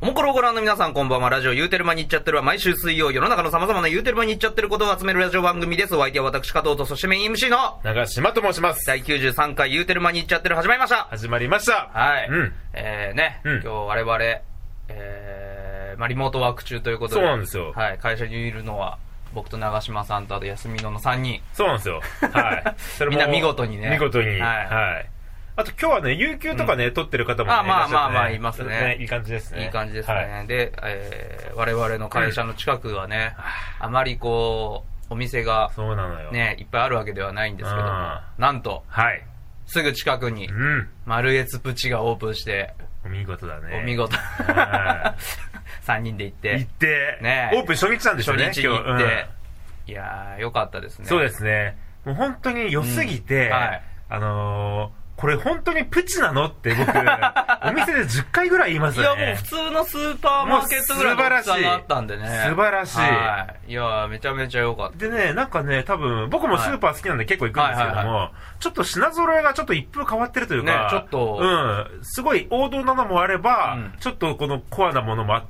おもころをご覧の皆さんこんばんは。ラジオ言うてる間に言っちゃってるは毎週水曜世の中の様々な言うてる間に言っちゃってることを集めるラジオ番組です。お相手は私加藤とそしてメイン MC の長島と申します。 第93回言うてる間に言っちゃってる始まりました。 始まりました。 はい。 うん。 今日我々、リモートワーク中ということで。 そうなんですよ。 はい。会社にいるのは僕と長島さんとあと休みの3人。 そうなんですよ。はい。それもみんな見事にね。 見事に。 はい。 はい。あと今日はね、有給とかね、取ってる方もね、 まあ、いますね。 いい感じですね。 いい感じですね。はい、で、我々の会社の近くはね、あまりこう、お店が、 そうなのよ。 ね、いっぱいあるわけではないんですけども、なんと、 はい。 すぐ近くに、マルエツプチがオープンして、 お見事だね。 お見事。3人で行って、 ね、オープン初日なんですよね。 初日に行って、いやー、よかったですね。 そうですね。もう本当に良すぎて、はい。これ本当にプチなのって僕、お店で10回ぐらい言いますよね。 いやもう普通のスーパーマーケットぐらいの大きさがあったんでね。 素晴らしい。 はい。いやめちゃめちゃ良かった。 でね、なんかね、多分、僕もスーパー好きなんで結構行くんですけども、ちょっと品揃えがちょっと一風変わってるというか、 ね、ちょっと、 すごい王道なのもあれば、ちょっとこのコアなものもあって、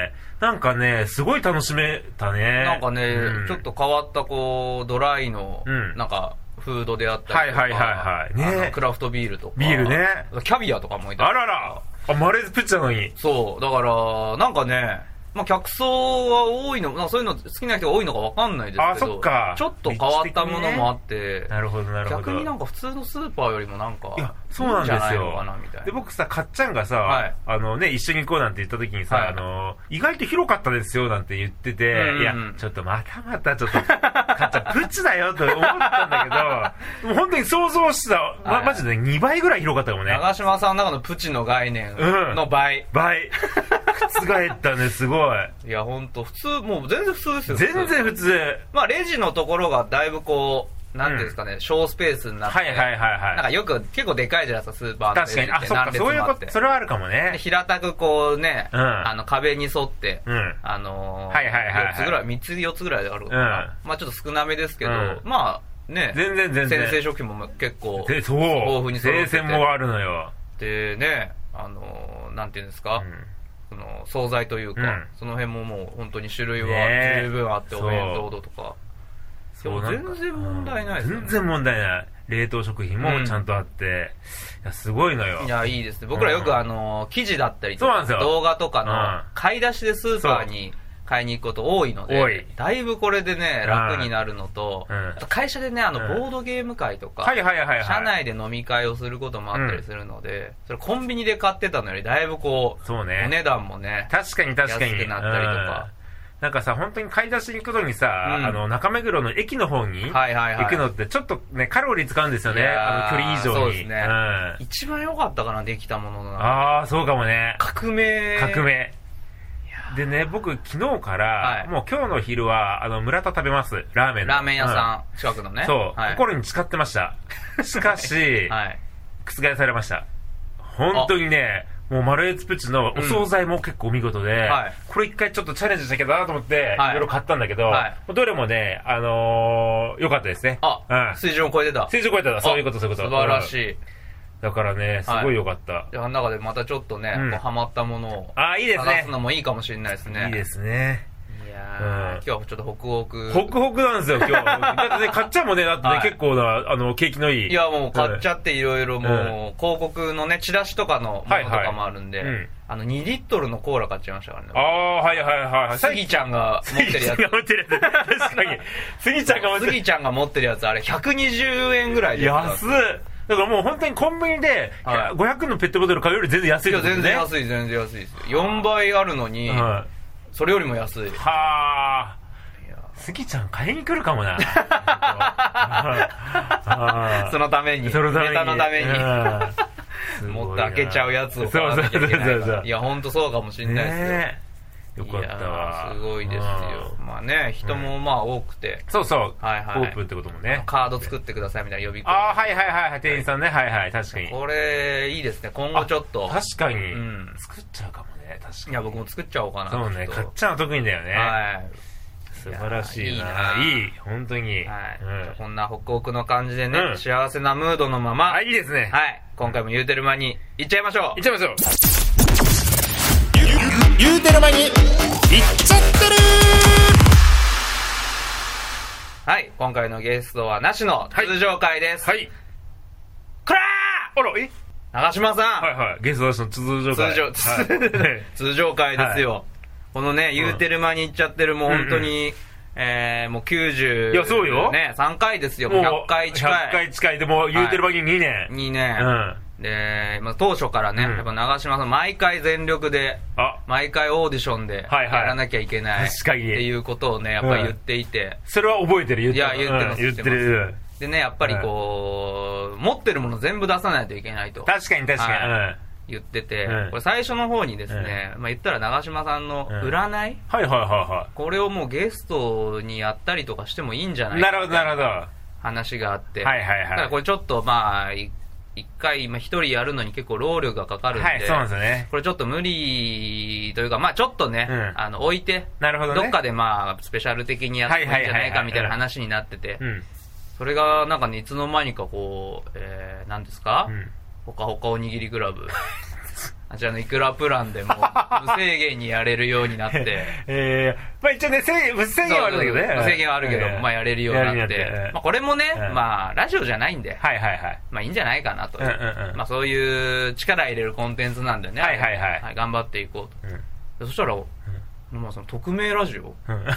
なんかね、すごい楽しめたね。 なんかね、ちょっと変わったこう、ドライの、なんか、フードであったりとか、ね、クラフトビールとか、 ビールね、 キャビアとかもいたりとか。 あらら、マレーズプチなのに。 そう、だから、なんかね、客層は多いの、そういうの好きな人が多いのか分かんないですけど、 あ、そっか。 ちょっと変わったものもあって、 なるほどなるほど。 逆になんか普通のスーパーよりもなんか、 いや、そうなんですよ。で、僕さ、かっちゃんがさ、一緒に行こうなんて言った時にさ、意外と広かったですよなんて言ってて、いや、ちょっとまたちょっと、かっちゃんプチだよと思ったんだけど、もう本当に想像した、マジで2倍ぐらい広かったかもね。 長嶋さんの中のプチの概念の倍。覆ったね、すごい。いや、ほんと、普通、もう全然普通ですよ。 全然普通。 レジのところがだいぶこう、なんていうんですかね、小スペースになって。なんかよく、結構でかいじゃないですか、スーパーのレジって。 確かに、あ、そういうこと、それはあるかもね。 平たくこうね、壁に沿って、4つぐらい、3つ4つぐらいあるのかな。まあちょっと少なめですけど、まあね、 全然。 先生食品も結構、豊富に揃ってて。 生鮮もあるのよ。 でね、なんていうんですか、惣菜というか、その辺ももう本当に種類は十分あって、お弁当とか。全然問題ないですよね。 全然問題ない。冷凍食品もちゃんとあって、いや、すごいのよ。 いや、いいですね。僕らよく記事だったりとか、動画とかの買い出しでスーパーに買いに行くこと多いので、だいぶこれでね、楽になるのと、会社でね、ボードゲーム会とか、社内で飲み会をすることもあったりするので、それコンビニで買ってたのよりだいぶこう、お値段もね、 確かに安くなったりとか。 なんかさ、本当に買い出しに行くのにさ、中目黒の駅の方に行くのってちょっとね、カロリー使うんですよね、距離以上に。 そうですね。一番良かったかな、できたものの。 ああ、そうかもね。 革命。 でね、僕昨日から、もう今日の昼は、村田食べます。ラーメンの。 ラーメン屋さん、近くのね。 そう。心に誓ってました。しかし、覆されました。本当にね、もうマルエツプチのお惣菜も結構見事で、これ一回ちょっとチャレンジしたけどなと思って、いろいろ買ったんだけど、どれもね、良かったですね。 水準を超えてた。 水準を超えてた。そういうこと、そういうこと。 素晴らしい。 だからね、すごい良かった。 いや、中でまたちょっとね、ハマったものを探すのもいいかもしれないですね。 いいですね。 いや今日はちょっとホクホク。 ホクホクなんですよ、今日。だってね、買っちゃうもんね、だってね、結構な、景気のいい。 いや、もう買っちゃっていろいろもう、広告のね、チラシとかのものとかもあるんで、2リットルのコーラ買っちゃいましたからね。スギちゃんが持ってるやつ。 確かに。スギちゃんが持ってるやつ、あれ120円ぐらいで。 安っ。だからもう本当にコンビニで500のペットボトル買うより全然安いですね。 全然安いですよ。4倍あるのに、それよりも安い。 はぁ。スギちゃん買いに来るかもな。 そのために。ネタのために。もっと開けちゃうやつを買わなきゃいけないから。いや、ほんとそうかもしんないですよ。 よかったわ。 すごいですよ。まあね、人もまあ多くて。 そうそう。オープンってこともね。 カード作ってくださいみたいな呼び込み。 店員さんね。確かに。 これ、いいですね。今後ちょっと。 確かに。作っちゃうかもね。確かに。 いや、僕も作っちゃおうかな。 そうね。買っちゃうの得意だよね。素晴らしいな。いい。本当に。 こんなホクホクの感じでね、幸せなムードのまま。 いいですね。 今回も言うてる間に行っちゃいましょう。 る間にいっちゃってる。 はい、今回のゲストはなしの通常回です。 はい。 こらー、あら、 長嶋さん。 はいはい、ゲストなしの通常回。 通常回ですよ。はい、このね、言うてる間に行っちゃってる、もう本当に、もう90、 いや、そうよ。 ね、3回ですよ。もう100回近い。 100回近いで、もう言うてる間に2年。 2年。で、当初からね、やっぱ長嶋さん、毎回全力で、毎回オーディションでやらなきゃいけないっていうことをね、やっぱり言っていて。 それは覚えてる、 言ってます。言ってる。でね、やっぱりこう、持ってるもの全部出さないといけないと。 確かに確かに。 言ってて、これ最初の方にですね、言ったら長嶋さんの占い、これをもうゲストにやったりとかしてもいいんじゃないかって話があって、だからこれちょっと一回一人やるのに結構労力がかかるんで、 そうなんですよね。 これちょっと無理というか、ちょっとね、置いて、どっかでスペシャル的にやってもいいんじゃないかみたいな話になってて、それがなんかね、いつの間にかこう、何ですか、ほかほかおにぎりクラブ。あちらのいくらプランでも無制限にやれるようになって。 一応ね、無制限はあるんだけどね。 無制限はあるけど、やれるようになって。これもね、ラジオじゃないんで、いいんじゃないかなと。そういう力入れるコンテンツなんでね。頑張っていこうと。そしたら、その匿名ラジオ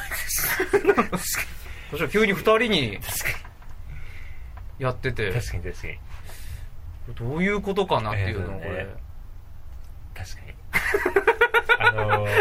そしたら急に2人にやってて。 確かに確かに。 どういうことかなっていうのをこれ。 確かに。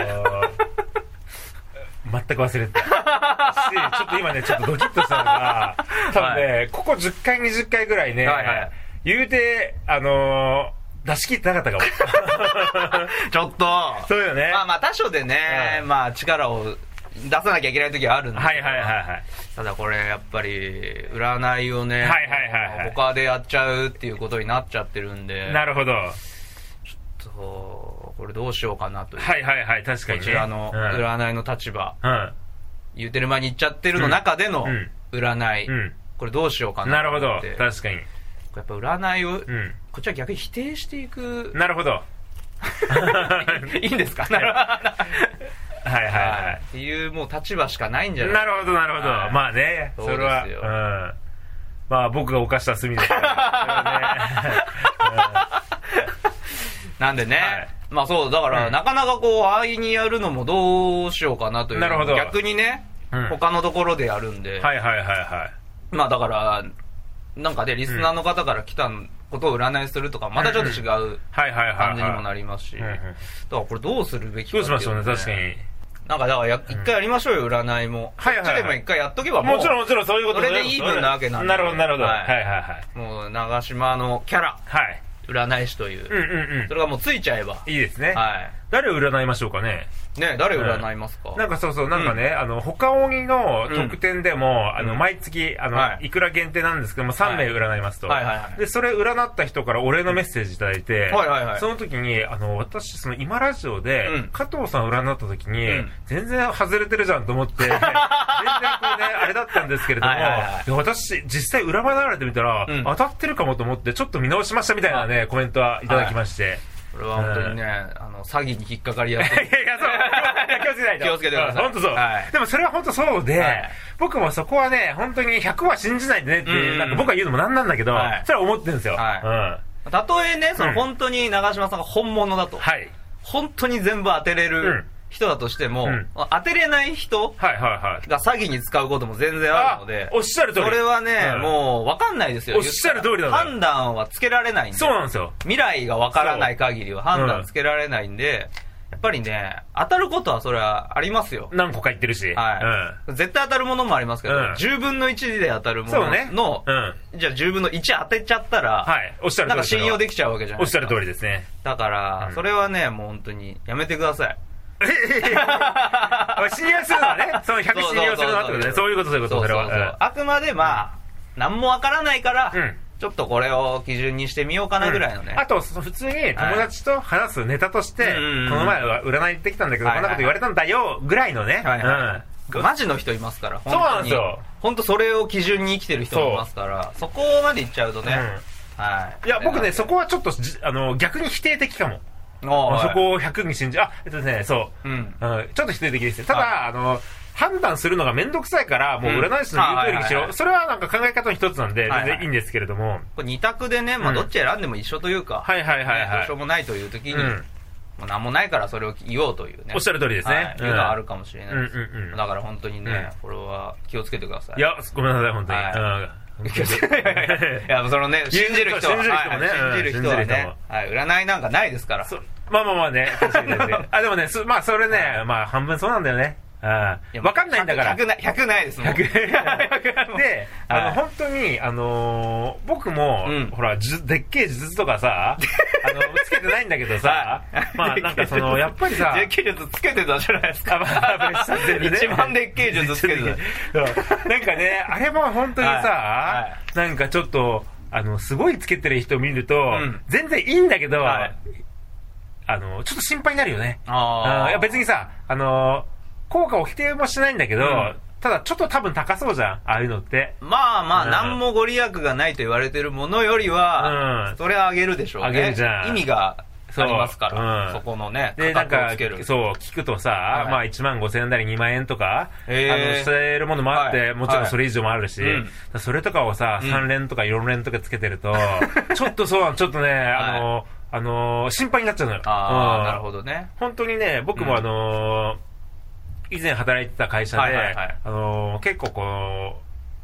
全く忘れてた。ちょっと今ね、ちょっとドキッとしたのが、多分ね、ここ10回、20回ぐらいね、言うて、出し切ってなかったかも。 ちょっと。 そうよね。 他所でね、力を出さなきゃいけない時はあるんですけど、ただこれやっぱり占いをね、他でやっちゃうっていうことになっちゃってるんで、 なるほど。 ちょっとこれどうしようかなという、 確かにね、 こちらの占いの立場、言うてる間に言っちゃってるの中での占い、これどうしようかなと思って。 なるほど、確かに。 やっぱ占いをこっちは逆に否定していく。 なるほど。 いいんですか？っていうもう立場しかないんじゃない。 なるほどなるほど。まあね、それは僕が犯した罪ですから。 なんでね、そうだからなかなかこう安易にやるのもどうしようかなという。 なるほど。 逆にね、他のところでやるんで。だからなんかでリスナーの方から来たことを占いするとかまたちょっと違う感じにもなりますし、だからこれどうするべきかっていう、 どうしましょうね。確かになんかだから一回やりましょうよ、占いも。こっちでも一回やっとけばもちろんそういうことで。それでイーブンなわけなんで。 なるほどなるほど。 もう長嶋のキャラ、占い師という、それがもうついちゃえばいいですね。誰を占いましょうかね。 誰占いますか？ なんかそうなんかね、他鬼の特典でも毎月いくら限定なんですけども3名占いますと。でそれ占った人からお礼のメッセージいただいて、その時に私その今ラジオで加藤さん占った時に全然外れてるじゃんと思って全然こうねあれだったんですけれども、私実際占われてみたら当たってるかもと思ってちょっと見直しましたみたいなねコメントはいただきまして。 これは本当にね、詐欺に引っかかりやすい。 いや、そう。気をつけないと。 気をつけてください。 本当そう。でもそれは本当そうで、僕もそこはね、本当に100は信じないでねって、なんか僕は言うのもなんなんだけど、それは思ってるんですよ。 たとえね、その本当に長嶋さんが本物だと。本当に全部当てれる人だとしても、当てれない人が詐欺に使うことも全然あるので、 おっしゃる通り。 それはね、もう分かんないですよ。 おっしゃる通りだ。 判断はつけられないんで。 そうなんですよ。 未来が分からない限りは判断つけられないんで、やっぱりね、当たることはそれはありますよ。 何個か言ってるし。 絶対当たるものもありますけど、10分の1で当たるものの、じゃあ10分の1当てちゃったら、なんか信用できちゃうわけじゃないですか。 おっしゃる通りですね。 だから、それはね、もう本当にやめてください。 信用するのはね、その100信用するのはってことね。そういうこと、そういうこと、それは。 あくまで何もわからないから、ちょっとこれを基準にしてみようかなぐらいのね。 あと、普通に友達と話すネタとして、この前は占い行ってきたんだけど、こんなこと言われたんだよ、ぐらいのね。マジの人いますから。 そうなんですよ。 本当それを基準に生きてる人もいますから、そこまで言っちゃうとね。 いや、僕ね、そこはちょっと、逆に否定的かも。 そこを100に信じ、そう、ちょっと否定的ですよ。ただ、判断するのがめんどくさいから、もう占い師の言う通りにしろ。それはなんか考え方の一つなんで、全然いいんですけれども。 これ2択でね、どっち選んでも一緒というか、どうしようもないという時に、もう何もないからそれを言おうというね。 おっしゃる通りですね。 いうのはあるかもしれないです。だから本当にね、これは気をつけてください。 いや、ごめんなさい、本当に。 いや、そのね、信じる人はね、占いなんかないですから。 まあね、でもね、それね、半分そうなんだよね。わかんないんだから。 100ないですもん。 で、本当に、僕も、ほら、でっけえ術とかさ、つけてないんだけどさ、なんかやっぱりさ、 でっけえ術つけてたじゃないですか。一番でっけえ術つけてた。なんかね、あれも本当にさ、なんかちょっと、すごいつけてる人を見ると、全然いいんだけど、ちょっと心配になるよね。いや別にさ、効果を否定もしないんだけど、ただちょっと多分高そうじゃん、ああいうのって。 何もご利益がないと言われてるものよりは、それはあげるでしょうね。 あげるじゃん。 意味がありますから、そこのね、価格をつける。 そう、聞くとさ、1万5千円なり2万円とか、してるものもあって、もちろんそれ以上もあるし、それとかをさ、3連とか4連とかつけてると、ちょっとね、心配になっちゃうのよ。 なるほどね。 本当にね、僕も以前働いてた会社で、結構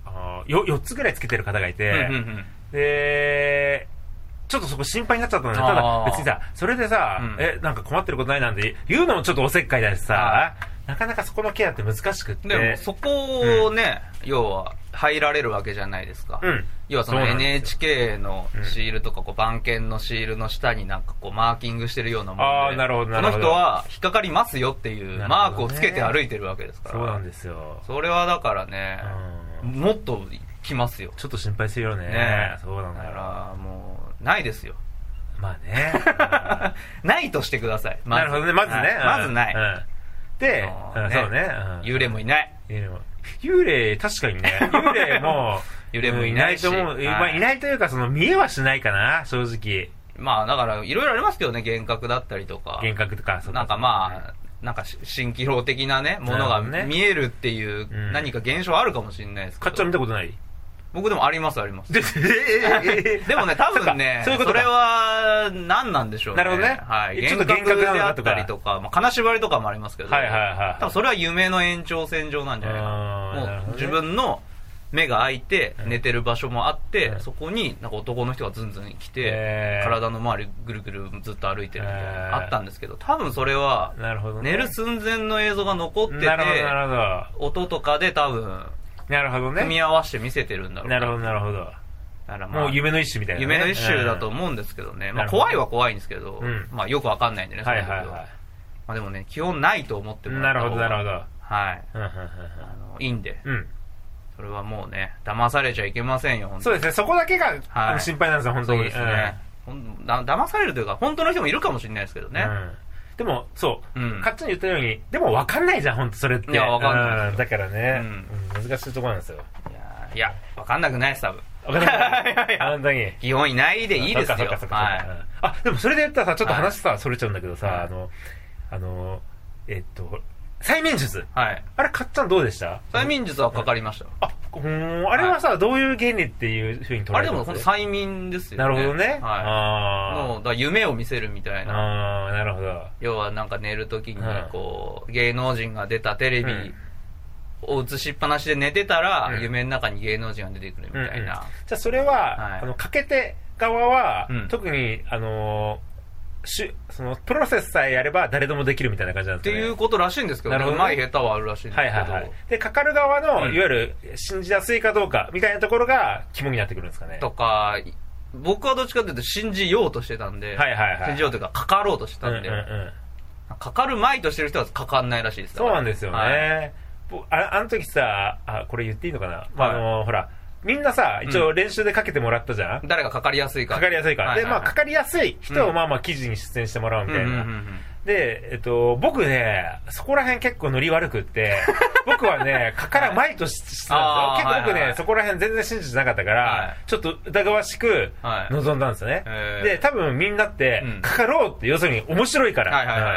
4つぐらいつけてる方がいて、で、ちょっとそこ心配になっちゃったのね。ただ別にさ、それでさ、なんか困ってることないなんて言うのもちょっとおせっかいだしさ、なかなかそこのケアって難しくって。 でもそこをね、要は入られるわけじゃないですか。要はその NHK のシールとか番犬のシールの下になんかマーキングしてるようなもので、この人は引っかかりますよっていうマークをつけて歩いてるわけですから。 そうなんですよ。 それはだからね、もっと来ますよ。 ちょっと心配するよね。そうなんだよ。 だからもうないですよ。 まあね。 ないとしてください。 なるほどね。まずね。 まずない。 で、そうね。 幽霊もいない。 幽霊、確かにね。幽霊も、 幽霊もいないし。 いないというか、見えはしないかな、正直。 だから、いろいろありますけどね、幻覚だったりとか。 幻覚とか、 なんかなんか蜃気楼的なね、ものが見えるっていう、何か現象あるかもしれないですけど。 かっちゃん見たことない？ 僕でもあります。でもね、多分ね、それは何なんでしょうね。 なるほどね。 ちょっと幻覚であったりとか、金縛りとかもありますけど、多分それは夢の延長線上なんじゃないかな。もう自分の目が開いて寝てる場所もあって、そこになんか男の人がずんずん来て、体の周りぐるぐるずっと歩いてるみたいなあったんですけど、多分それは寝る寸前の映像が残ってて、音とかで多分なるほどね。 組み合わせて見せてるんだろうなるほど、なるほど。だからもう夢の一種みたいな、 夢の一種だと思うんですけどね。怖いは怖いんですけど、よくわかんないんでね、それは。でもね、基本ないと思ってもらった方が。 なるほど。 いいんで。それはもうね、騙されちゃいけませんよ、本当に。 そうですね、そこだけが心配なんですよ、本当に。そうですね。 騙されるというか、本当の人もいるかもしれないですけどね。 でも、そう、かっちゃん言ったように、でも分かんないじゃん、本当それって。 いや、分かんない。 だからね、難しいところなんですよ。 いや、分かんなくないです、多分。 分かんない。本当に。 基本いないでいいですよ。 でもそれで言ったらさ、ちょっと話それちゃうんだけどさ、催眠術。あれ、かっちゃんどうでした？ 催眠術はかかりました。 あれはさ、どういう原理っていうふうに捉えてる？ あれでも催眠ですよね。 なるほどね。 もう夢を見せるみたいな。 なるほど。 要はなんか寝るときに芸能人が出たテレビを映しっぱなしで寝てたら、夢の中に芸能人が出てくるみたいな。 じゃあそれはかけ手側は特にそのプロセスさえやれば誰でもできるみたいな感じなんですかね。っていうことらしいんですけど、うまい下手はあるらしいんですけど。 で、かかる側の、いわゆる信じやすいかどうかみたいなところが肝になってくるんですかね。 とか、僕はどっちかというと信じようとしてたんで、信じようというかかかろうとしてたんで、かかるまいとしてる人はかかんないらしいです。 そうなんですよね。あの時さ、これ言っていいのかな？ほら、みんなさ、一応練習でかけてもらったじゃん？ 誰がかかりやすいか。 かかりやすいか。で、かかりやすい人を記事に出演してもらうみたいな。 で、僕ね、そこら辺結構ノリ悪くって、僕はね、から前としてたんですよ。結構僕ね、そこら辺全然信じてなかったから、ちょっと疑わしく臨んだんですよね。で、多分みんなって、かかろうって、要するに面白いから、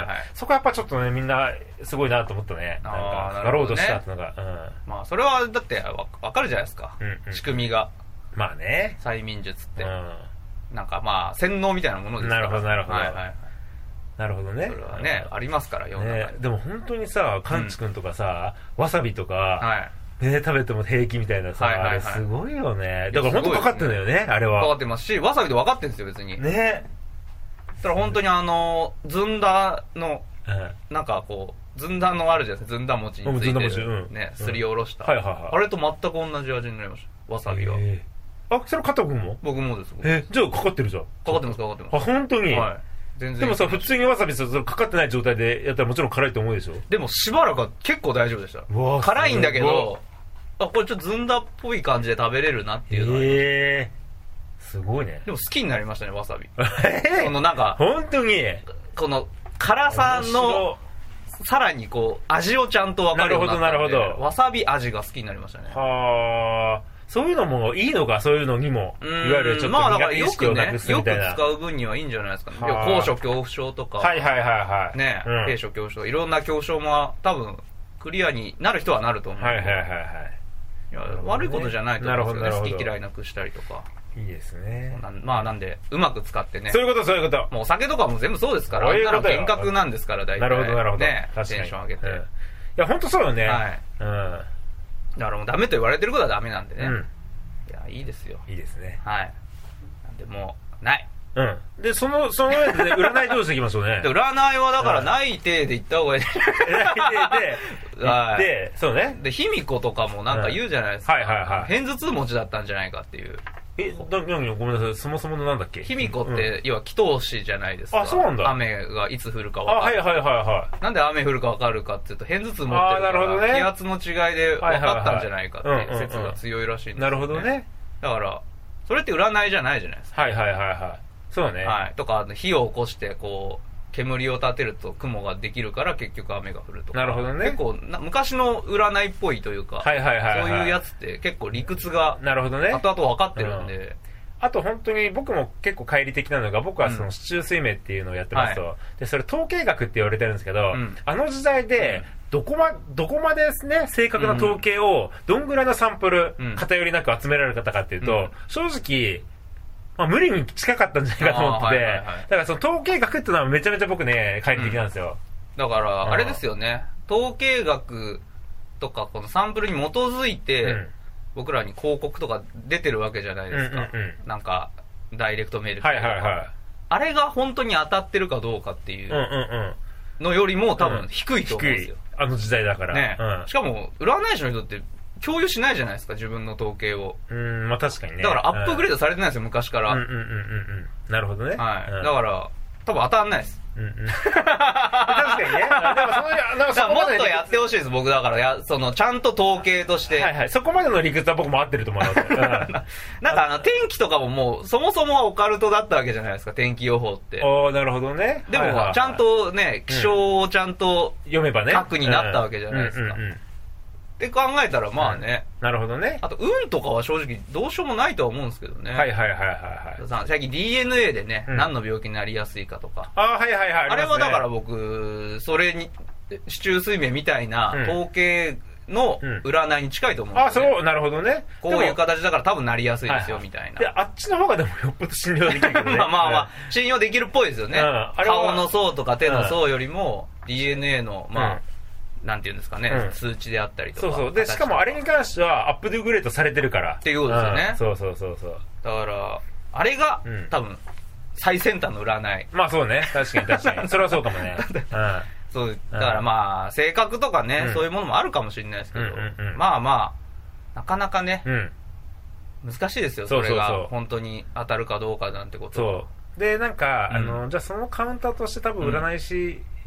そこはやっぱちょっとね、みんなすごいなと思ったね。なんか、かかろうとしたってのが。 まあ、それはだってわかるじゃないですか。仕組みが。 まあね。 催眠術って。なんかまあ、洗脳みたいなものですから。 なるほど、なるほど。なるほどね。 それはね、ありますから、世の中に。 でも本当にさ、カンチ君とかさ、わさびとか、食べても平気みたいなさ、あれすごいよね。だから本当かかってんだよね、あれは。 かかってますし、わさびで分かってるんですよ、別に。 ね。 だから本当にずんだの、なんかこう、ずんだのあるじゃないですか、ずんだ餅についてる、ね、すりおろした。あれと全く同じ味になりました、わさびは。 あ、それ加藤君も？ 僕もです。 じゃあかかってるじゃん。 かかってます、かかってます。 あ、本当に？ はい。 でもさ、普通にわさびかかってない状態でやったらもちろん辛いと思うでしょ？ でもしばらくは結構大丈夫でした。辛いんだけど、あ、これちょっとずんだっぽい感じで食べれるなっていうのは。 すごいね。 でも好きになりましたね、わさび。このなんか、 本当にこの辛さの、さらにこう、味をちゃんと分かるようになったんで。なるほど、なるほど。わさび味が好きになりましたね。 はあ。そういうのもいいのか、そういうのにも。いわゆるちょっと苦手意識をなくすみたいな。 よく使う分にはいいんじゃないですかね。高所恐怖症とか。ね、低所恐怖症。いろんな恐怖症も多分、クリアになる人はなると思う。悪いことじゃないと思うんですよね。好き嫌いなくしたりとか。 いいですね。 まあなんで、うまく使ってね。 そういうこと、そういうこと。 もうお酒とかも全部そうですから。あんなの幻覚なんですから、大体。 なるほど、なるほど。 ね、テンション上げて。いや、ほんとそうよね。 はい。だからもうダメと言われてることはダメなんでね。いや、いいですよ。 いいですね。 はい。なんでもう、ない。 で、その上で占いどうしていきましょうね。 占いはだからない体で行った方がいい。ない体で行って、そうね。 で、卑弥呼とかもなんか言うじゃないですか。片頭痛持ちだったんじゃないかっていう。 ごめんなさい、そもそものなんだっけ？ 卑弥呼って、要は祈祷師じゃないですか。 あ、そうなんだ。 雨がいつ降るか分かる。なんで雨降るか分かるかっていうと、片頭痛持ってるから、気圧の違いで分かったんじゃないかっていう説が強いらしいんですよね。 なるほどね。 だから、それって占いじゃないじゃないですか。 そうね。 とか、火を起こして、こう、煙を立てると雲ができるから結局雨が降るとか。 なるほどね。 結構昔の占いっぽいというか、そういうやつって結構理屈が、 なるほどね。 後々分かってるんで。 あと本当に僕も結構乖離的なのが、僕はその四柱推命っていうのをやってますと、で、それ統計学って言われてるんですけど、あの時代で、どこまでですね、正確な統計を、どんぐらいのサンプル、偏りなく集められたかっていうと、正直、無理に近かったんじゃないかと思ってて、だからその統計学っていうのはめちゃめちゃ僕ね、乖離的なんですよ。 だから、あれですよね、統計学とか、このサンプルに基づいて、僕らに広告とか出てるわけじゃないですか。なんか、ダイレクトメールとか。あれが本当に当たってるかどうかっていうのよりも多分低いと思うんですよ。 あの時代だから。 ね。しかも、占い師の人って共有しないじゃないですか、自分の統計を。 まあ確かにね。 だからアップグレードされてないですよ、昔から。 なるほどね。 はい。だから、多分当たんないです。 確かにね。でももっとやってほしいです、僕だから。ちゃんと統計として。 そこまでの理屈は僕も合ってると思います。 なんか天気とかももう、そもそもはオカルトだったわけじゃないですか、天気予報って。 なるほどね。 でも、ちゃんとね、気象をちゃんと読めばね。 核になったわけじゃないですか。って考えたらまあね。 なるほどね。 あと、運とかは正直どうしようもないとは思うんですけどね。最近 DNA でね、何の病気になりやすいかとか。あれはだから僕、それに、四柱推命みたいな統計の占いに近いと思うんですよ。 そう、なるほどね。 こういう形だから多分なりやすいですよ、みたいな。 あっちの方がでもよっぽど信用できるけどね。 まあ、信用できるっぽいですよね。顔の層とか手の層よりも DNA の、なんていうんですかね、数値であったりとか。 そう。で、しかもあれに関してはアップデグレードされてるから。 っていうことですよね。 そう。 だから、あれが、多分、最先端の占い。 まあそうね。確かに。それはそうかもね。 そう、だからまあ、性格とかね、そういうものもあるかもしれないですけど、まあ、なかなかね、難しいですよ、それが。本当に当たるかどうかなんてことは。 そう。で、なんか、じゃあそのカウンターとして多分占い師、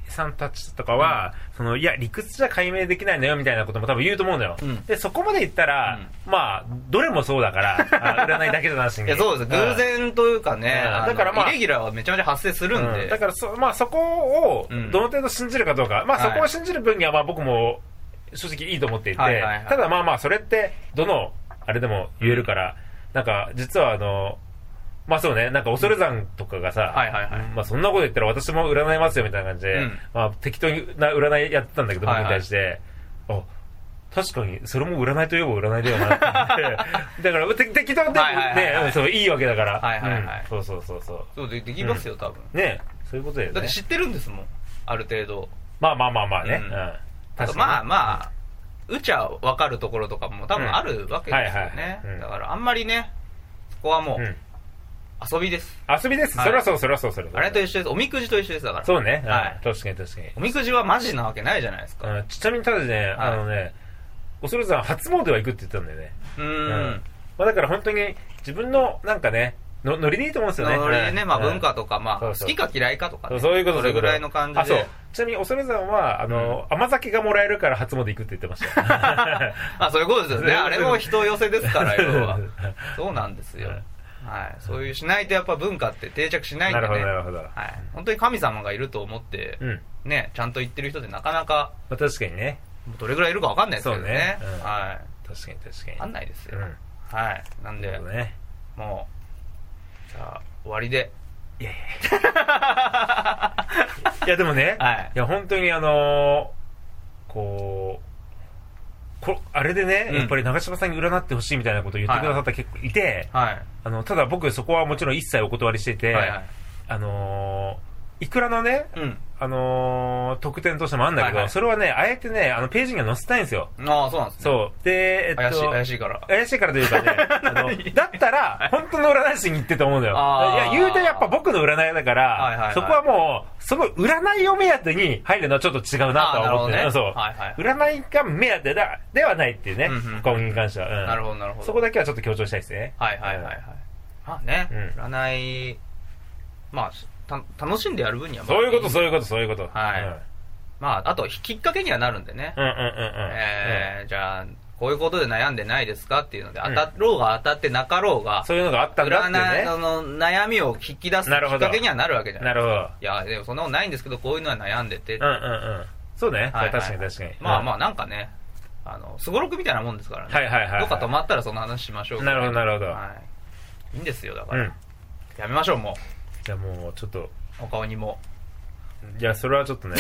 さんたちとかは、いや、理屈じゃ解明できないのよみたいなことも多分言うと思うのよ。で、そこまで言ったら、まあ、どれもそうだから、占いだけじゃなしに。 そうです。偶然というかね、だからまあ、イレギュラーはめちゃめちゃ発生するんで。 だからまあそこを、どの程度信じるかどうか、まあそこを信じる分にはまあ僕も正直いいと思っていて、ただまあまあそれって、どの、あれでも言えるから、なんか、実はまあそうね、なんか恐山とかがさ、まあそんなこと言ったら私も占いますよみたいな感じで、まあ適当な占いやってたんだけど、僕に対して、あ、確かにそれも占いといえば占いだよなって。だから適当でね、そういいわけだから。そう。 そうできますよ、多分。 ね、そういうことだよね。 だって知ってるんですもん、ある程度。 まあね。 まあ、うちは分かるところとかも多分あるわけですよね。だからあんまりね、そこはもう、遊びです。 遊びです。それはそう。 あれと一緒です。おみくじと一緒です。だから。 そうね。確かに。 おみくじはマジなわけないじゃないですか。 ちなみにただね、恐山初詣は行くって言ったんだよね。まあだから本当に自分のなんかね、ノリでいいと思うんですよね。 ノリでね、まあ文化とか、まあ好きか嫌いかとか。 そういうこと。 それぐらいの感じで。 そう。ちなみに恐山は、甘酒がもらえるから初詣行くって言ってました。 まあそういうことですよね。あれも人寄せですから、要は。そうなんですよ。はい、そういうしないとやっぱ文化って定着しないんでね。 なるほど。 はい、本当に神様がいると思って、ね、ちゃんと言ってる人ってなかなか、 まあ、確かにね。 どれぐらいいるかわかんないですけどね。 はい。確かに。 わかんないですよ。はい。なんで、もう、じゃあ、終わりで。 いやでもね、いや本当にあれでね、やっぱり長嶋さんに占ってほしいみたいなことを言ってくださった結構いて、ただ僕そこはもちろん一切お断りしていて、いくらのね、特典としてもあるんだけど、それはね、あえてね、ページには載せたいんですよ。 ああ、そうなんですね。 そう。で、 怪しいから。 怪しいからというかね、だったら、本当の占い師に行ってと思うんだよ。いや、言うてやっぱ僕の占いだから、そこはもう、その占いを目当てに入るのはちょっと違うなとは思ってね。そう。占いが目当てではないっていうね、ここに関しては。 なるほど。 そこだけはちょっと強調したいですね。 まあね、占い、まあ、楽しんでやる分にはそういうこと。 はい。まあ、あと、きっかけにはなるんでね。じゃあ、こういうことで悩んでないですかっていうので、当たろうが当たってなかろうが、 そういうのがあったんだってね。 占いの悩みを引き出すきっかけにはなるわけじゃないですか。 なるほど。 いや、でもそんなことないんですけど、こういうのは悩んでて。 そうね。確かに。 まあ、なんかね、すごろくみたいなもんですからね。どっか止まったらその話しましょう。 なるほど。 いいんですよ、だから。やめましょう、もう。 じゃあもう、ちょっと。 お顔にも。 いや、それはちょっとね。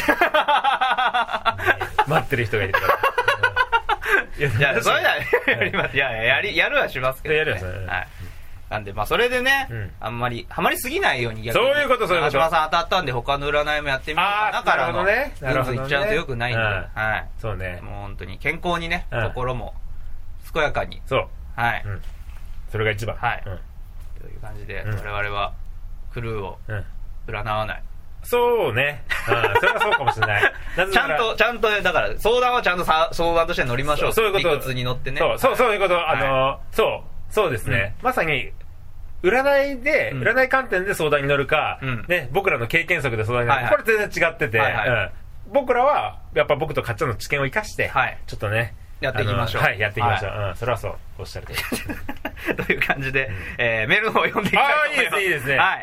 待ってる人がいるから。 いや、それやるはしますけど。 やるはします。 なんで、まあ、それでね、ハマりすぎないように逆に。そういうこと。 長嶋さん当たったんで、他の占いもやってみようかなからの。 ね。 なるほどね。いっちゃうとよくないんで。はい。 そうね。 もう本当に、健康にね、心も、健やかに。 そう。 はい。 それが一番。 はい。という感じで、我々は、クルーを、占わない。 そうね。それはそうかもしれない。 ちゃんと、だから、相談はちゃんと相談として乗りましょう。 そういうこと。 理屈に乗ってね。 そういうこと。そうですね。まさに、占い観点で相談に乗るか、ね、僕らの経験則で相談に乗るか、これ全然違ってて、僕らは、やっぱ僕とかっちゃんの知見を生かして、ちょっとね、 やっていきましょう。 はい、やっていきましょう。それはそう、おっしゃるとおり。 という感じで、メールの方を読んでいきたいと思います。 いいですね。 はい、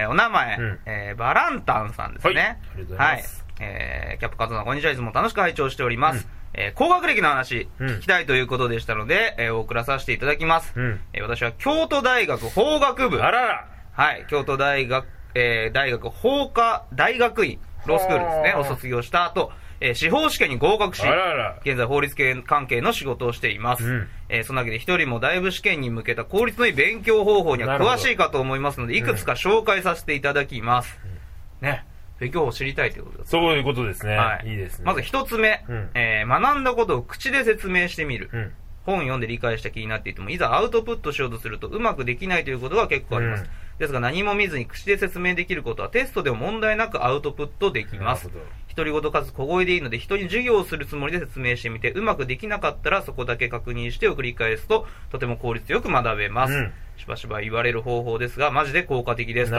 お名前、バランタンさんですね。 ありがとうございます。 キャップカツナ、こんにちは。いつも楽しく拝聴しております。高学歴の話、聞きたいということでしたので、送らさせていただきます。私は京都大学法学部。 あらら。 はい、京都大学、法科大学院、ロースクールですね、を卒業した後、司法試験に合格し、現在法律関係の仕事をしています。そのわけで一人もだいぶ試験に向けた効率のいい勉強方法には詳しいかと思いますので、いくつか紹介させていただきます。ね。勉強を知りたいということです。 そういうことですね。いいですね。 まず一つ目、学んだことを口で説明してみる。本読んで理解した気になっていても、いざアウトプットしようとするとうまくできないということが結構あります。ですが何も見ずに口で説明できることはテストでも問題なくアウトプットできます。独り言かつ小声でいいので人に授業をするつもりで説明してみて、うまくできなかったらそこだけ確認してを繰り返すととても効率よく学べます。しばしば言われる方法ですがマジで効果的です。 なるほど。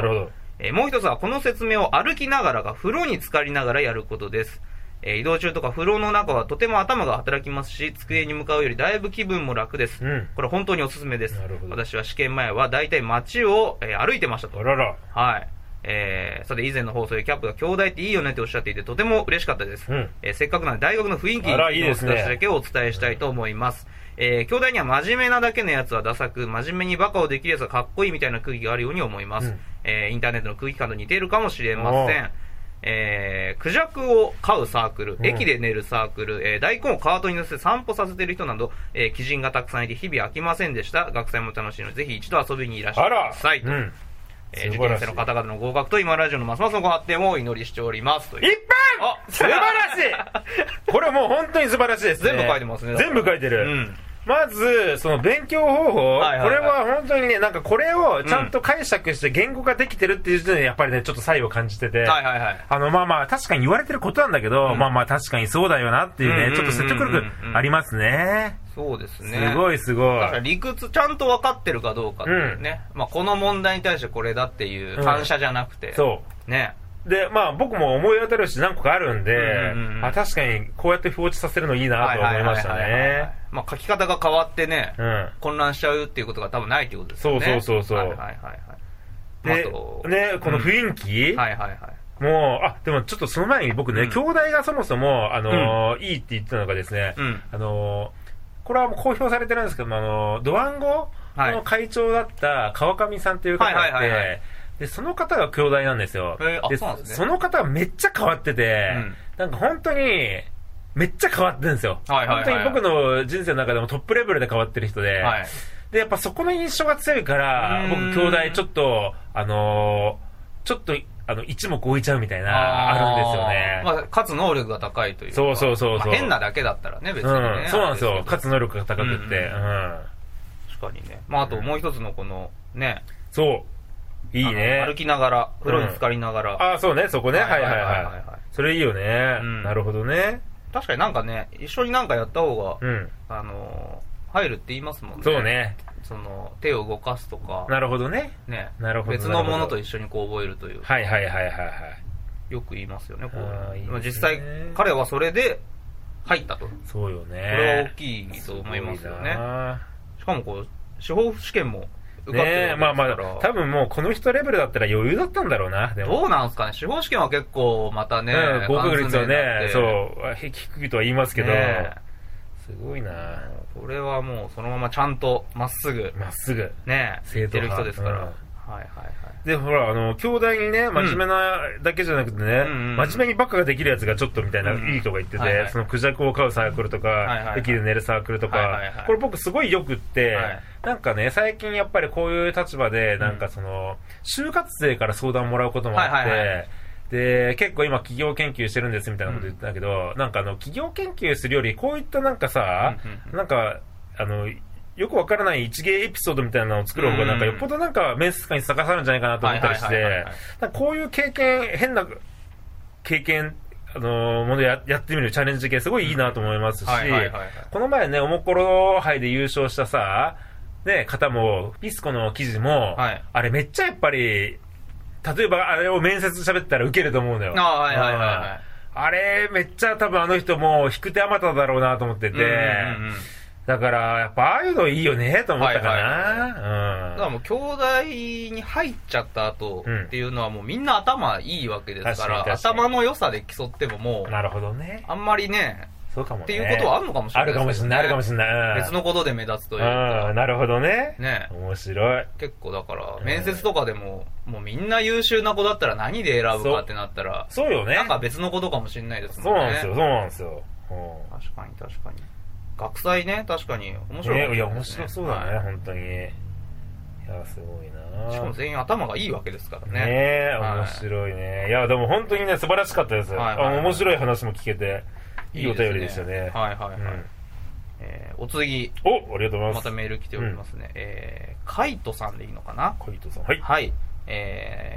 もう一つはこの説明を歩きながらか風呂に浸かりながらやることです。移動中とか風呂の中はとても頭が働きますし、机に向かうよりだいぶ気分も楽です。これ本当におすすめです。私は試験前はだいたい街を、歩いてましたと。 あらら。 はい。さて以前の放送でキャップが兄弟っていいよねっておっしゃっていてとても嬉しかったです。せっかくなので大学の雰囲気の少しだけお伝えしたいと思います。兄弟には真面目なだけのやつはダサく、真面目にバカをできるやつはかっこいいみたいな空気があるように思います。インターネットの空気感と似ているかもしれません。クジャクを飼うサークル、駅で寝るサークル、大根をカートに乗せて散歩させている人など、鬼人がたくさんいて日々飽きませんでした。学祭も楽しいのでぜひ一度遊びにいらっしゃいくださいと。受験生の方々の合格と今ラジオのますますのご発展をお祈りしておりますという。 一分素晴らしいこれもう本当に素晴らしいですね。 全部書いてますね。 全部書いてる。まず、その勉強方法、これは本当にね、なんかこれをちゃんと解釈して言語化できてるっていう時点でやっぱりね、ちょっと差異を感じてて、まあまあ確かに言われてることなんだけど、まあまあ確かにそうだよなっていうね、ちょっと説得力ありますね。 そうですね。 すごいすごい。 だから理屈ちゃんと分かってるかどうかっていうね。まあこの問題に対してこれだっていう反射じゃなくて。 そう。 ね。 で、まあ僕も思い当たるし何個かあるんで、確かにこうやって放置させるのいいなと思いましたね。 まあ書き方が変わってね、混乱しちゃうっていうことが多分ないっていうことですよね。 そう。で、ね、この雰囲気もう、でもちょっとその前に僕ね、兄弟がそもそも、いいって言ってたのがですね、これはもう公表されてるんですけどドワンゴの会長だった川上さんっていう方がいて、で、その方が兄弟なんですよ。で、その方がめっちゃ変わってて、なんか本当に、めっちゃ変わってるんですよ。本当に僕の人生の中でもトップレベルで変わってる人で、で、やっぱそこの印象が強いから、僕兄弟ちょっと、一目置いちゃうみたいな、あるんですよね。 まあ、勝つ能力が高いというか。 そう。 変なだけだったらね、別にね。 そうなんですよ。勝つ能力が高くって。 確かにね。まあ、あともう一つのこの、ね。 そう。いいね。 歩きながら、風呂に浸かりながら。 そうね、そこね。はい。それいいよね。なるほどね。 確かになんかね、一緒になんかやった方が、入るって言いますもんね。 そうね。 その、手を動かすとか。 なるほどね。なるほど。 別のものと一緒にこう覚えるという。 はい。 よく言いますよね、こう。実際、彼はそれで入ったと。 そうよね。 これは大きいと思いますよね。しかもこう、司法試験も、 ねえ、まあ多分もうこの人レベルだったら余裕だったんだろうな。 どうなんですかね。司法試験は結構またね、 合格率はね、低いとは言いますけど、すごいな。 これはもうそのままちゃんとまっすぐ。ね、言ってる人ですから。で、ほら、兄弟にね、真面目なだけじゃなくてね、真面目にバカができるやつがちょっとみたいな、いいとか言ってて、そのクジャクを飼うサークルとか、駅で寝るサークルとか、これ僕すごいよくって、なんかね、最近やっぱりこういう立場で、なんかその、就活生から相談もらうこともあって、で、結構今企業研究してるんですみたいなこと言ってたけど、なんか企業研究するより、こういったなんかさ、なんか、よくわからない一芸エピソードみたいなのを作る方がなんかよっぽどなんか面接官に逆さるんじゃないかなと思ったりして、こういう経験、変な経験、ものやってみるチャレンジ系すごいいいなと思いますし、この前ね、おもころ杯で優勝したさ、ね、方も、ピスコの記事も、あれめっちゃやっぱり、例えばあれを面接喋ったらウケると思うのよ。あれめっちゃ多分あの人も引く手あまただろうなと思ってて、だから、やっぱああいうのいいよねと思ったかな。だからもう兄弟に入っちゃった後っていうのはもうみんな頭いいわけですから、頭の良さで競ってももう、 なるほどね。 あんまりね、 そうかもね。 っていうことはあるのかもしれないですね。 あるかもしれない。 別のことで目立つというか。 なるほどね。 ね。 面白い。 結構だから、面接とかでも、もうみんな優秀な子だったら何で選ぶかってなったら、 そうよね。 なんか別のことかもしれないですもんね。 そうなんですよ。 確かに。学祭ね、確かに面白い、ね。 いや、面白そうだね、本当に。いや、すごいな。 しかも全員頭がいいわけですからね。 ねえ、面白いね。いや、でも本当にね、素晴らしかったです。面白い話も聞けて、いいお便りでしたね。お次。 ありがとうございます。 またメール来ておりますね。カイトさんでいいのかな？ カイトさん。 はい。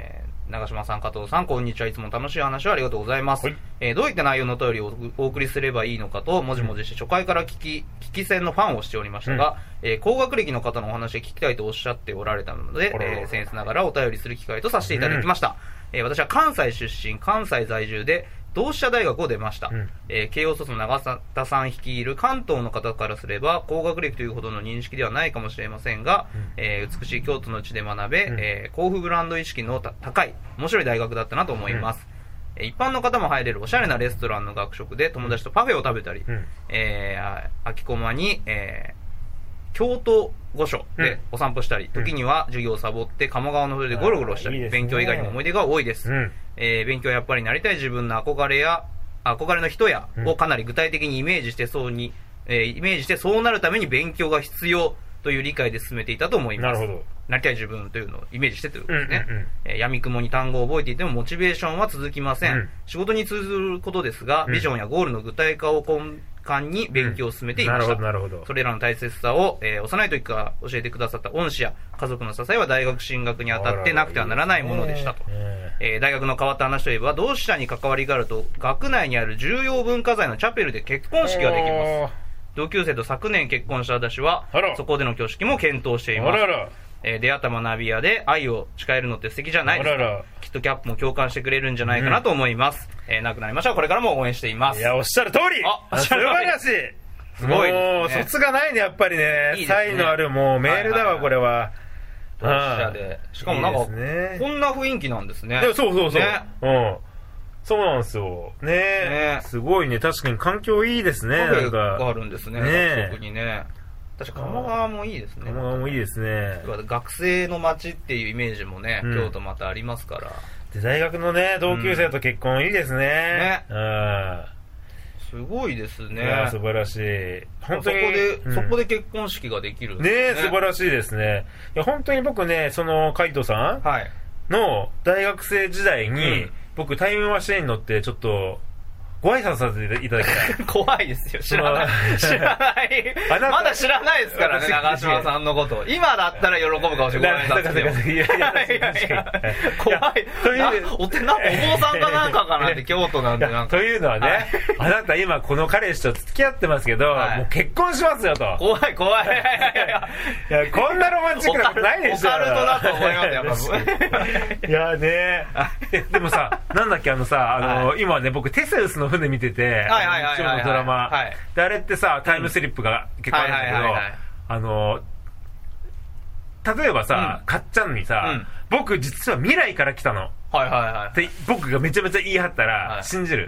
長嶋さん、加藤さん、こんにちは。いつも楽しい話をありがとうございます。どういった内容のお便りをお送りすればいいのかと、もじもじして初回から聞き戦のファンをしておりましたが、高学歴の方のお話を聞きたいとおっしゃっておられたので、僭越ながらお便りする機会とさせていただきました。私は関西出身、関西在住で、同志社大学を出ました。慶応卒の長田さん率いる関東の方からすれば、高学歴というほどの認識ではないかもしれませんが、美しい京都の地で学べ、甲府ブランド意識の高い、面白い大学だったなと思います。一般の方も入れるおしゃれなレストランの学食で友達とパフェを食べたり、空きコマに、京都御所でお散歩したり、時には授業をサボって鴨川の上でゴロゴロしたり、勉強以外にも思い出が多いです。勉強はやっぱりなりたい自分の憧れの人やをかなり具体的にイメージしてそうなるために勉強が必要という理解で進めていたと思います。なりたい自分というのをイメージしてということですね。闇雲に単語を覚えていてもモチベーションは続きません。仕事に通ずることですが、ビジョンやゴールの具体化を根幹に勉強を進めていました。それらの大切さを、幼い時から教えてくださった恩師や家族の支えは大学進学にあたってなくてはならないものでしたと。大学の変わった話といえば、同志社に関わりがあると学内にある重要文化財のチャペルで結婚式ができます。同級生と昨年結婚した私はそこでの挙式も検討しています。出会った学び屋で愛を誓えるのって素敵じゃないですか。きっとキャップも共感してくれるんじゃないかなと思います。長くなりましたがこれからも応援しています。 いや、おっしゃる通り。素晴らしい。すごいですね。もう卒がないね、やっぱりね。才のあるもうメールだわ、これは。 同志社で。しかもなんかこんな雰囲気なんですね。 そう。そうなんですよ。ね、すごいね。確かに環境いいですね。 カフェがあるんですね。学食にね。確か鴨川もいいですね。 鴨川もいいですね。 学生の街っていうイメージもね、京都またありますから。 で、大学のね、同級生と結婚いいですね。 すごいですね。 いや、素晴らしい。 本当にそこで結婚式ができる。 ね、素晴らしいですね。いや、本当に僕ね、その海藤さんの大学生時代に、僕タイムマシーンに乗ってちょっとご挨拶させていただきたい。 怖いですよ。知らない。まだ知らないですからね、長嶋さんのこと。今だったら喜ぶかもしれない。いや怖い。お坊さんかなんかかなって、京都なんでなんか。 というのはね、あなた今この彼氏と付き合ってますけど、もう結婚しますよと。 怖い。いや、こんなロマンチックなことないでしょ。 オカルトだと思いますよ、やっぱ。いやね。でもさ、なんだっけ、今ね、僕テセウスの船見てて、今日のドラマで、あれってさタイムスリップが結構あるんだけど、例えばさ、かっちゃんにさ、僕実は未来から来たのって僕がめちゃめちゃ言い張ったら信じる？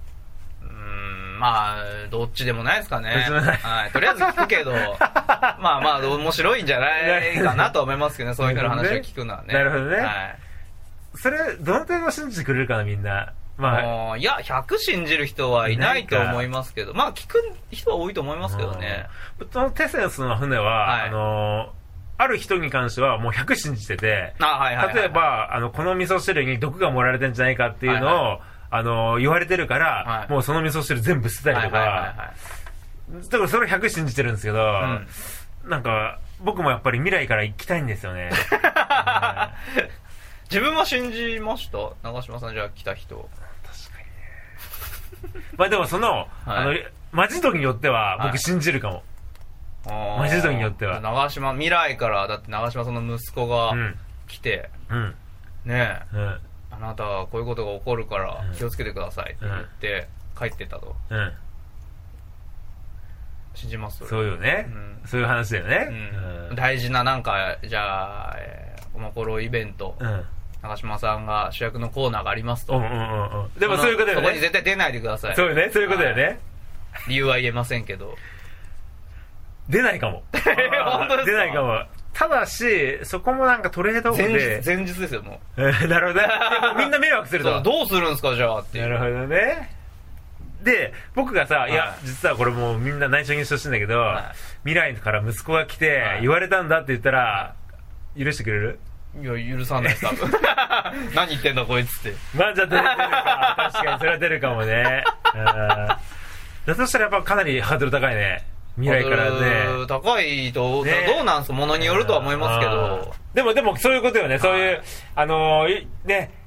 まあどっちでもないですかね。とりあえず聞くけどまあ面白いんじゃないかなと思いますけどね。そういう話を聞くのはね。 なるほどね。それどの程度信じてくれるかな、みんな。 いや、100信じる人はいないと思いますけど、聞く人は多いと思いますけどね。 そのテセウスの船は、ある人に関してはもう100信じてて、例えば、この味噌汁に毒が盛られてんじゃないかっていうのを、言われてるから、もうその味噌汁全部捨てたりとか、だからそれ100信じてるんですけど、なんか、僕もやっぱり未来から行きたいんですよね。 自分は信じました。長嶋さん、じゃあ来た人。 確かにね。でもマジ度によっては僕信じるかも。マジ度によっては。 長嶋、未来から、だって長嶋さんの息子が来て、ねえ、あなたはこういうことが起こるから気をつけてくださいって言って帰ってたと。信じます？ そうよね。そういう話だよね。 大事ななんか、じゃあ、おまころイベント。長嶋さんが主役のコーナーがありますと。 でもそういうことだよね。 そこに絶対出ないでください。 そうよね、そういうことだよね。 理由は言えませんけど。 出ないかも。 本当ですか？ 出ないかも。ただし、そこもなんかトレードオフで。 前日ですよ、もう。なるほどね。みんな迷惑すると。 どうするんですか、じゃあって。 なるほどね。で、僕がさ、いや、実はこれもうみんな内緒にしてほしいんだけど、未来から息子が来て、言われたんだって言ったら、許してくれる？ いや、許さないです、多分。何言ってんだこいつって。 じゃあ出るか。確かにそれは出るかもね。だとしたらやっぱかなりハードル高いね。未来からね。 高いと、どうなんすか、ものによるとは思いますけど。 でもそういうことよね。そういう、ね、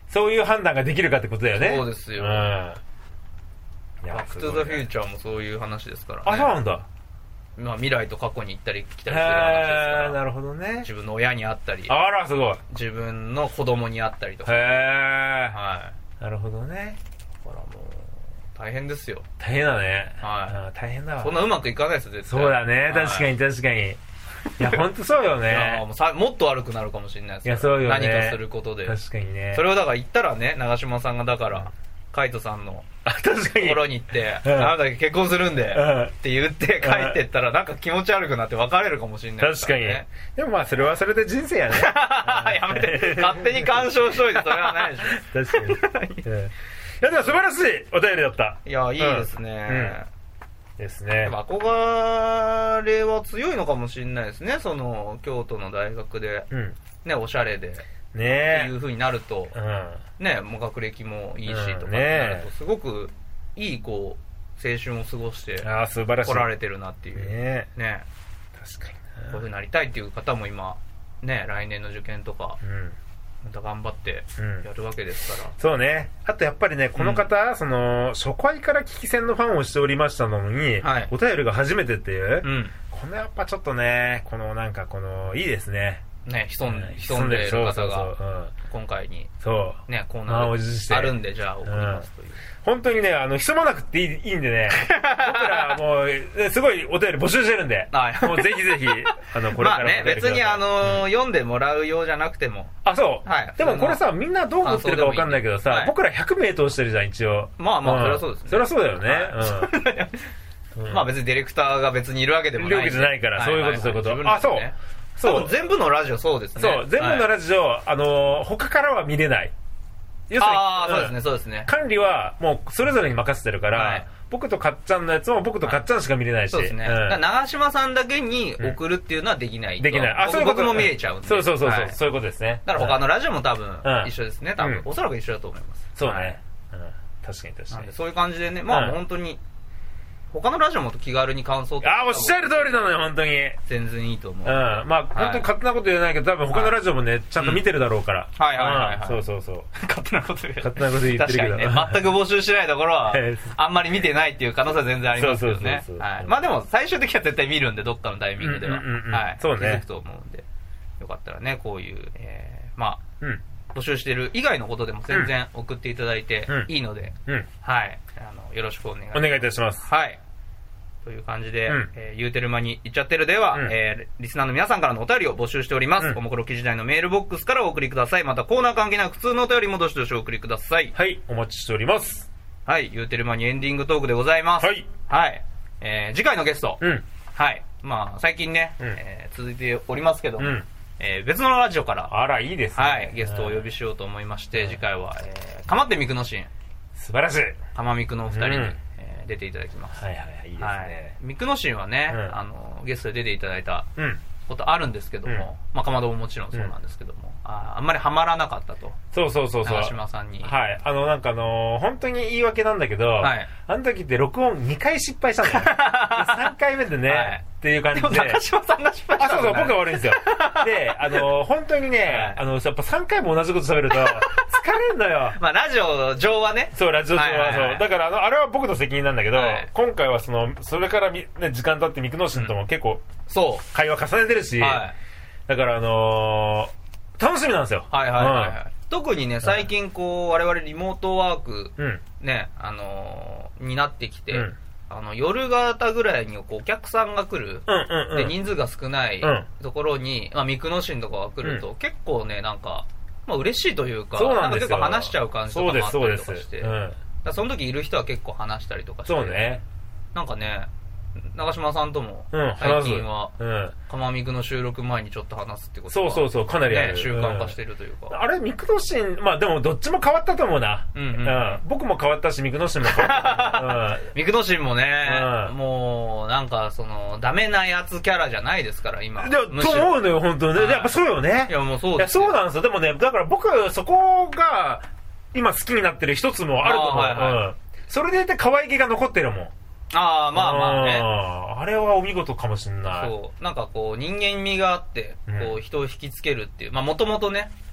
そういう判断ができるかってことだよね。 そうですよ。バックトゥザフューチャーもそういう話ですからね。 あ、そうなんだ。 まあ未来と過去に行ったり来たりする話ですから。 なるほどね。 自分の親に会ったり。 あら、すごい。 自分の子供に会ったりとか。 はい。なるほどね。 だからもう、大変ですよ。 大変だね。 はい。 大変だわ。 そんなうまくいかないですよ、絶対。 そうだね。確かに確かに。いや、ほんとそうよね。 もっと悪くなるかもしれないですよ。 いや、そうよね。 何かすることで。 確かにね。 それをだから言ったらね、長嶋さんがだから、カイトさんのところに行って、あなた結婚するんで、って言って帰ってったら、なんか気持ち悪くなって別れるかもしれない。 確かに。でもまあ、それはそれで人生やね。 やめて、勝手に干渉しといて、それはないでしょ。 確かに。いや、でも素晴らしいお便りだった。 いや、いいですね。 ですね。 憧れは強いのかもしれないですね。その京都の大学で、ね、おしゃれで、ね、っていう風になると、ね、もう学歴もいいしとかになると、すごくいいこう青春を過ごして来られてるなっていう。ね、 確かに。こういう風になりたいっていう方も今ね、来年の受験とか。また頑張ってやるわけですから、 そうね。あとやっぱりね、この方、その初回から聞き戦のファンをしておりましたのに、お便りが初めてっていう、このやっぱちょっとね、このなんかこのいいですね。 ね、潜んでる方が今回にね、コーナーあるんで、じゃあ送りますという。 本当にね、潜まなくていいんでね、僕らもう、すごいお便り募集してるんで、もうぜひぜひ、これから。 まあね、別に読んでもらうようじゃなくても。 あ、そう。でもこれさ、みんなどう思ってるかわかんないけどさ、僕ら100名通してるじゃん、一応。 まあまあ、それはそうですね。 それはそうだよね。 まあ別にディレクターが別にいるわけでもない。 いるわけじゃないから、そういうこと、そういうこと。あ、そう。 そう。全部のラジオそうですね。 そう、全部のラジオ、他からは見れない。 ああ、そうですね、そうですね。 管理はもうそれぞれに任せてるから、僕とかっちゃんのやつも僕とかっちゃんしか見れないし。 そうですね。長嶋さんだけに送るっていうのはできない。 できない。あ、そういうこと。 僕も見れちゃうんで。 そうそうそう、そういうことですね。 だから他のラジオも多分一緒ですね。多分、おそらく一緒だと思います。 そうね。確かに確かに。 そういう感じでね、まあ本当に、他のラジオも気軽に感想とか。 おっしゃる通りなのよ、本当に。 全然いいと思う。 まあ、本当に勝手なこと言えないけど、多分他のラジオもね、ちゃんと見てるだろうから。 はいはいはい。 そうそうそう。 勝手なこと言ってるけど。 確かにね、全く募集しないところは、あんまり見てないっていう可能性は全然ありますけどね。まあでも、最終的には絶対見るんで、どっかのタイミングでは。はい。そうね。気づくと思うんで。よかったらね、こういう、まあ、募集してる以外のことでも全然送っていただいていいので、はい。よろしくお願いいたします。 はい。という感じで、言うてる間に言っちゃってるでは、リスナーの皆さんからのお便りを募集しております。おもころ記事内のメールボックスからお送りください。またコーナー関係なく普通のお便りもどしどしお送りください。 はい、お待ちしております。 はい、言うてる間にエンディングトークでございます。はい。はい。次回のゲスト。はい。まあ、最近ね、続いておりますけども、別のラジオから。 あら、いいですね。 はい、ゲストをお呼びしようと思いまして、次回は、かまってみくのしん。 素晴らしい。 かまみくのお二人に。出ていただきます。 はいはいはい、いいですね。 ミクノシンはね、ゲストで出ていただいたことあるんですけども、まあかまどももちろんそうなんですけども、あんまりハマらなかったと。 そうそうそうそう。 長嶋さんに。 はい。なんか本当に言い訳なんだけど、あの時って録音2回失敗したんだよ。3回目でね、っていう感じで。 長嶋さんが失敗したんだ。 そうそう、僕が悪いんですよ。で、本当にね、やっぱ3回も同じこと喋ると、疲れんのよ。 まあ、ラジオ上はね。 そう、ラジオ上はそう。だから、あれは僕の責任なんだけど、今回はそれからね、時間経ってミクノシンとも結構、そう。会話重ねてるし、だから楽しみなんですよ。 はいはいはい。特にね、最近こう、我々リモートワーク、ね、になってきて、夜型ぐらいにお客さんが来る、で、人数が少ないところに、まあ、ミクノシンとかが来ると、結構ね、なんか、まあ嬉しいというか、なんか結構話しちゃう感じとかもあったりとかして、その時いる人は結構話したりとかして、 そうね。 なんかね、長嶋さんとも最近はかまみくの収録前にちょっと話すってことがそうかなりある習慣化してるというか、 あれミクノシン、まあでもどっちも変わったと思うな。僕も変わったしミクノシンも変わったミクノシンもね、もうなんかダメなやつキャラじゃないですから今。 と思うのよ本当に。やっぱそうよね。 いやもうそうです。 そうなんですよ。でもね、だから僕そこが今好きになってる一つもあると思う。それでいて可愛げが残ってるもん。 ああ、まあまあね。 あれはお見事かもしれない。 そう。なんかこう、人間味があって、こう、人を引きつけるっていう。まあ、もともとね、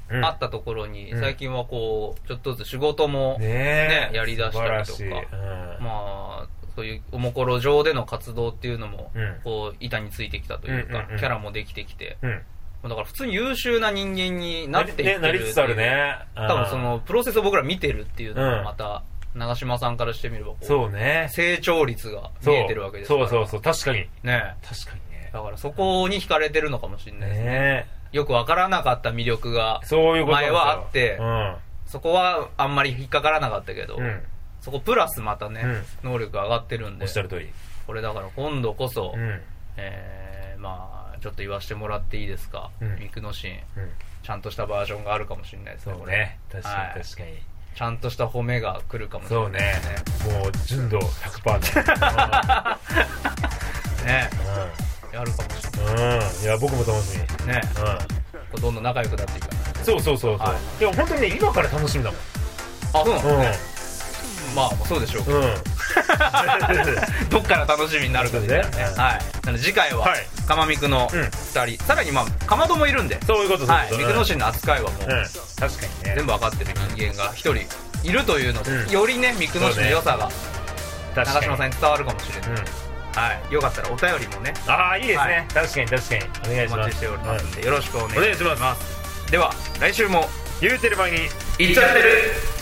あったところに、最近はこうちょっとずつ仕事もねやりだしたりとか、まあそういうおもころ上での活動っていうのもこう板についてきたというか、キャラもできてきて、だから普通に優秀な優秀な人間になっていってる、 なりつつあるね。 多分そのプロセスを僕ら見てるっていうのもまた長嶋さんからしてみればこう、 そうね、 成長率が見えてるわけですから。 そう確かにね、 確かにね。 だからそこに惹かれてるのかもしれないですね。よくわからなかった魅力が前はあって、そこはあんまり引っかからなかったけど、そこプラスまたね、能力が上がってるんで、 おっしゃる通り。 これだから今度こそ、まあちょっと言わせてもらっていいですか、ミクノシン、ちゃんとしたバージョンがあるかもしれないですね。 そうね、確かに確かに。 ちゃんとした褒めが来るかもしれないですね。 そうね、もう純度 100% ね、やるかもしれない。 いや僕も楽しみね。どんどん仲良くなっていくから。 そうでも本当にね、今から楽しみだもん。 あ、そうなのね。まあそうでしょうけど、どっから楽しみになるかですね。はい。なので次回はかまみくの2人、さらにまあかまどもいるんで、 そういうことはい。ミクノシンの扱いはもう確かにね、 全部分かってる人間が1人いるというので、よりねミクノシンの良さが長嶋さんに伝わるかもしれない。はい。よかったらお便りもね。 ああ、いいですね。確かにお願いします。 お待ちしておりますんでよろしくお願いします。 では来週も言うてる前に言っちゃってる。